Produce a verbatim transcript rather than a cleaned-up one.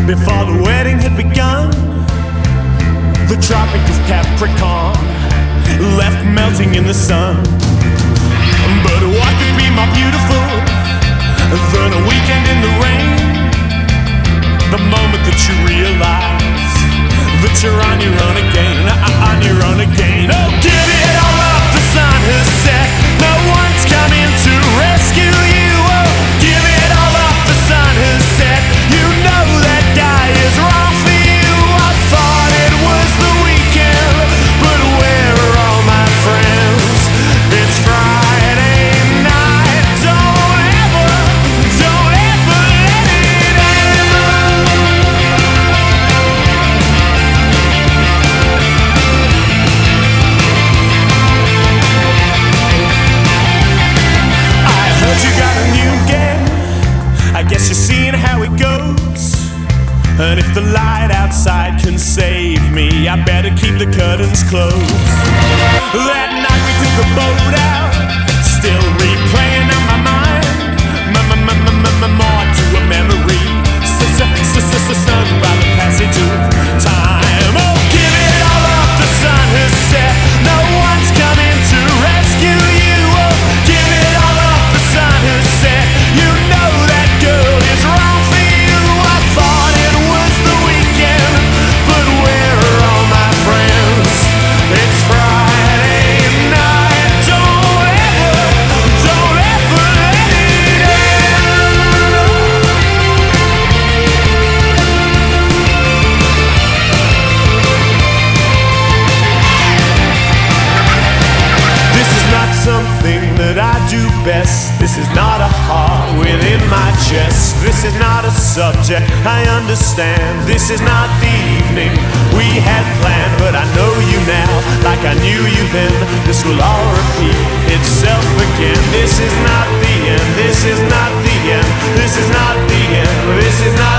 Before the wedding had begun, the Tropic of Capricorn left melting in the sun. But what could be more beautiful than a weekend in the rain? The moment that you realize that you're on your own again, on your own again. Oh, give it all up, the sun has set. No one's coming to rescue you. Oh, give it all up, the sun has set. You know that guy is wrong for you. I thought it was the weekend, but where are all my friends? It's Friday night. Don't ever, don't ever let it end. I heard you got a new game. I guess you're seeing how it goes. And if the light outside can save me, I better keep the curtains closed. That night we took the boat out, still replaying on my mind. More to a memory, sung by the passage of time. Oh, give it all up, the sun has set. No one's coming to rescue you. Oh, give it all up, the sun has set. You know that girl is wrong for you. I thought it was the weekend, but where are all my friends? It's Friday night. Don't ever, don't ever let it end. This is not something that I do best. This is not a heart within my chest. This is not a subject I understand. This is not the evening we had planned. But I know you now, like I knew you then. This will all repeat itself again. This is not the end. This is not the end. This is not the end. This is not